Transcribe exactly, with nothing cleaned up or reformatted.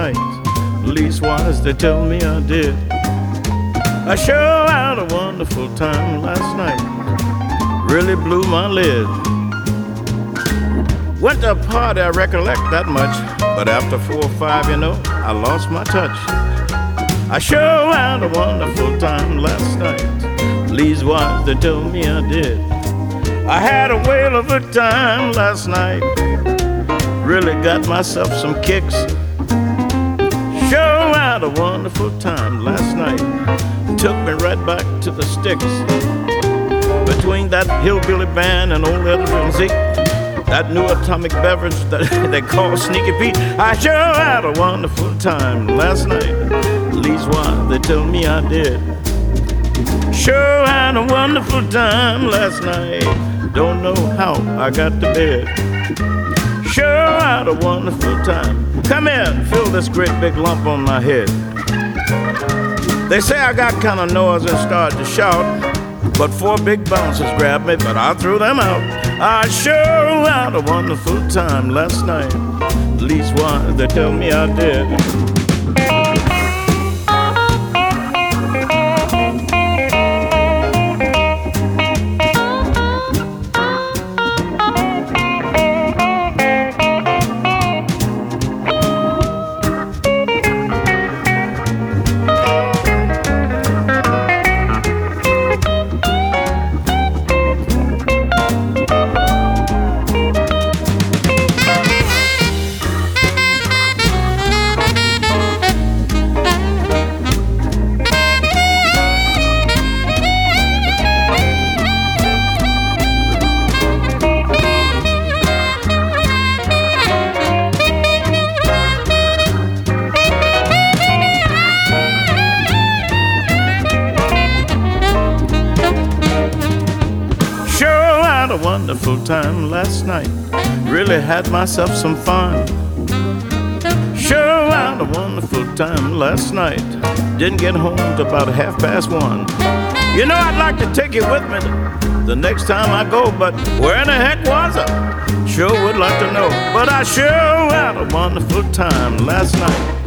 night. Leastwise, they tell me I did. I sure had a wonderful time last night. Really blew my lid. Went to a party, I recollect that much. But after four or five, you know, I lost my touch. I sure had a wonderful time last night. Leastwise, they tell me I did. I had a whale of a time last night. Really got myself some kicks. Sure had a wonderful time last night. Took me right back to the sticks. Between that hillbilly band and old Edward and Zeke, that new atomic beverage that they call Sneaky Pete, I sure had a wonderful time last night. Leastwise, they tell me I did. Sure had a wonderful time last night. Don't know how I got to bed. Sure had a wonderful time. Come here and feel this great big lump on my head. They say I got kind of noise and started to shout, but four big bouncers grabbed me, but I threw them out. I sure had a wonderful time last night. Leastwise, they tell me I did. A wonderful time last night. Really had myself some fun. Sure had a wonderful time last night. Didn't get home till about half past one. You know, I'd like to take you with me the next time I go, but where in the heck was I? Sure would like to know. But I sure had a wonderful time last night.